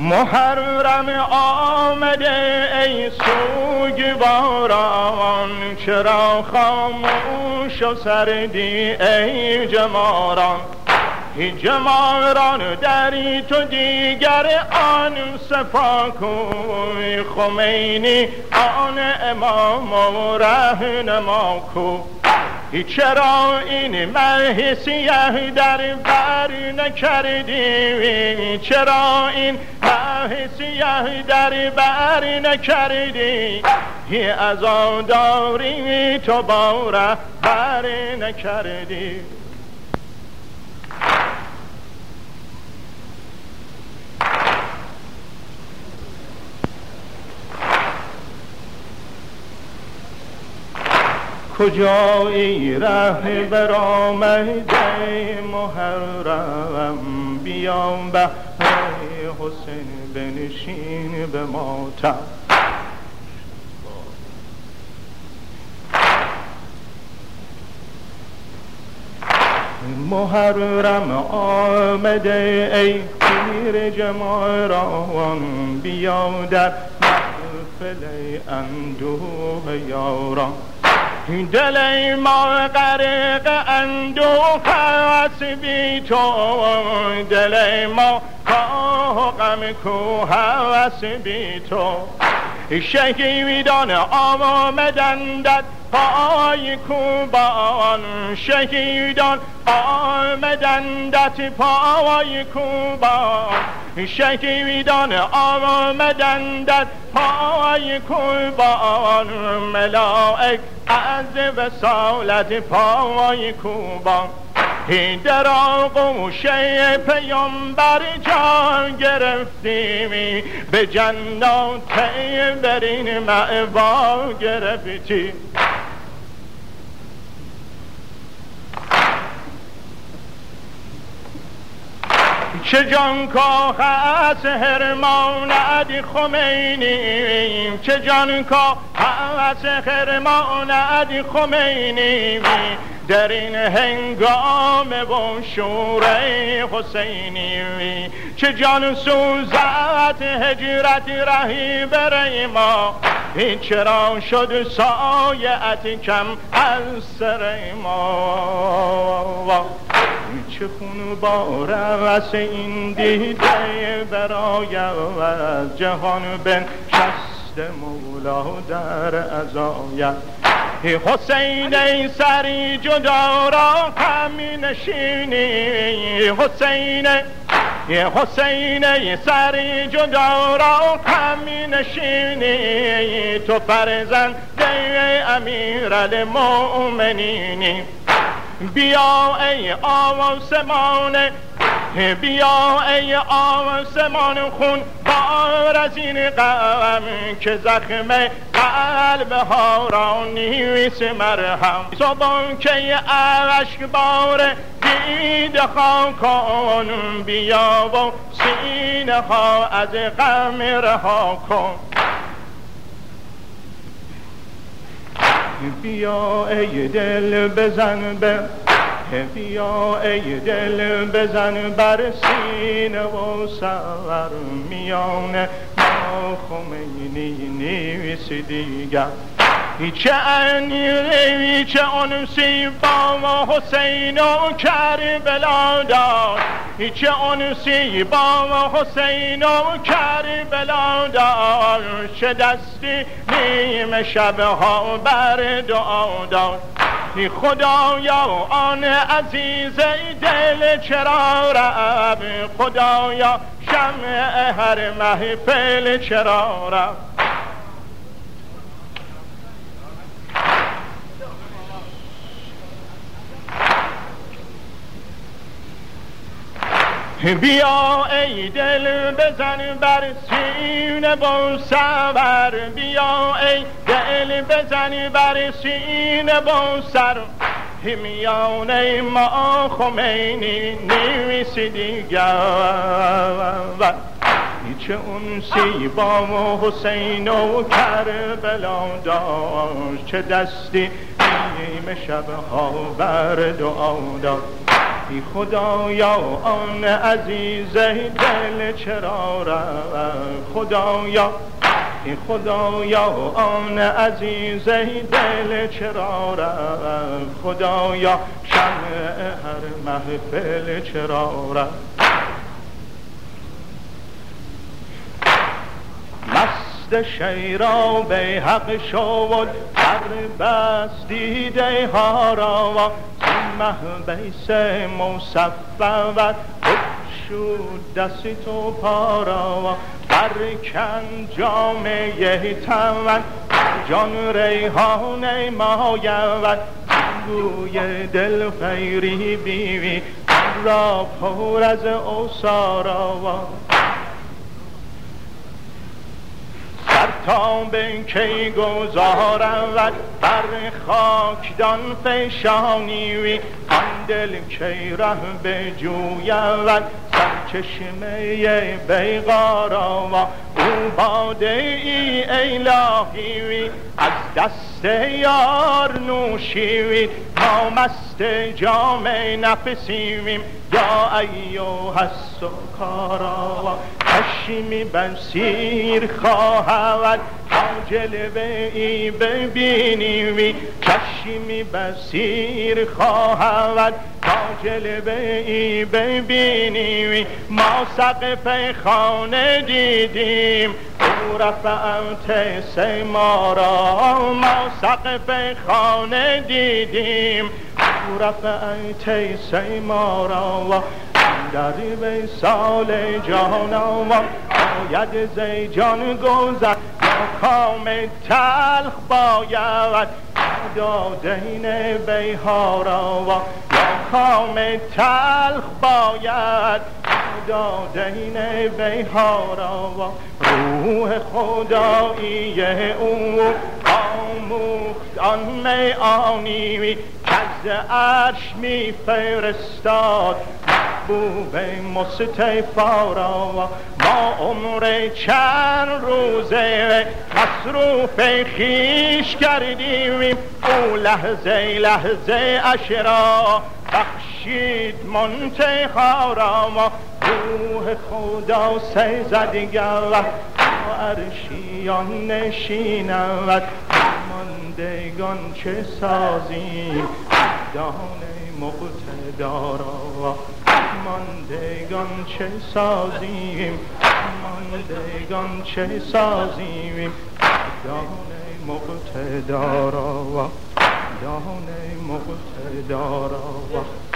محرم آمده ای سوگواران، چرا خاموش و سردی ای جماران؟ جماران دری تو دیگر آن صفاکوی، خمینی آن امام و رهنما کو. چرا این مه سیه در بر نکردی؟ چرا این مه سیه در بر نکردی؟ عزاداری تو با رهبر نکردی. کجایی ره برآمده محرم، بیا بهر حسین بنشین به ماتم. محرم آمده ای پیر جماران، بیا در محفل اندوه یاران. دل ما غرق اندوه است بی تو، دل ما کاه غم کوه است بی تو. شهیدان آمدندت پای کوبان، شهیدان آمدندت پای کوبان، شهیدان آمدندت پای کوبان. ملائک از وصالت پای کوبان. در آغوش پیامبر جان گرفتیم، به جنات برین مأوا گرفتیم. چه جانکاه از حرمان علی خمینی، چه جانکاه از حرمان علی خمینی. در این هنگام و شور حسینی، چه جان سوزد هجرت رهی بر ما. چرا شد سایت کم از سر ما؟ چه خون بارست این دیده برای از جهان بنشست مولا در عزایت. حسین ای سری جدا را همی نشینی، حسین حسین ای سری جدا را همی نشینی. تو فرزند امیرالمؤمنینی. بیا ای آسمان، بیا ای آسمان خون بار از این غم، که زخم قلب ها را نیست مرهم. صبح که اشک بار دیده ها کن، بیا و سینه ها از غم رها کن. بیا ای دل بزن بیا ای دل بزن بر سینه و سر، میان ما خمینی نیست دیگر. چه انیری چه انسی با حسین و کربلا داد، چه انسی با حسین و کربلا داد. چه دستی نیم شبها بر دعا داد. خدایا آن عزیز دل چرا رفت، خدایا شمع هر محفل چرا رفت. بیا ای دل بزن بر سینه با سر، بیا ای دل بزن بر سینه با سر. میان ما خمینی نیست دیگر. چه انسی با حسین و کربلا داشت، چه دستی نیم شبها بر دعا داشت. ای خدایا آن عزیز دل چرا رفت خدایا ای خدایا آن عزیز دل چرا رفت خدایا شمع هر محفل چرا رفت مست شیراب حق شد در بست دیده ها را محبیس مصفوت شد دست تو پارا برکن جامعه تمن جان ریحان ماید گوی دل خیری بیوی را پر از اوسارا تا به کی گذارم بر خاکدان فشانی آن دل کی ره به جویم سرچشمه بیقارا او باده ای الهی از دست یار نوشیوی ما مست جام نفسیویم یا ایوه السکارا چشمی بسیر خواهد تا جلوه ای ببینیوی چشمی بسیر خواهد تا جلوه ای ببینیوی ما سقف خانه دیدیم او رفعت سیمارا ما سقف خانه دیدیم او رفعت سیمارا در وصال جانم باید زیجان گذر یا کام تلخ باید دادین بیهارا یا کام تلخ باید دادین بیهارا روح خدایی او آموخت آن میانی که از عرش می فرستاد محبوب مصطفی ما عمر چند روزه مصروف خیش کردیم او لحظه لحظه اشرا بخشید منتخا را روح خدا سیزد گوه عرشیان نشیند ماندگان چه سازیم دانه مقتدارا ماندگان چه سازیم ماندگان چه سازیم دانه مقتدارا دانه مقتدارا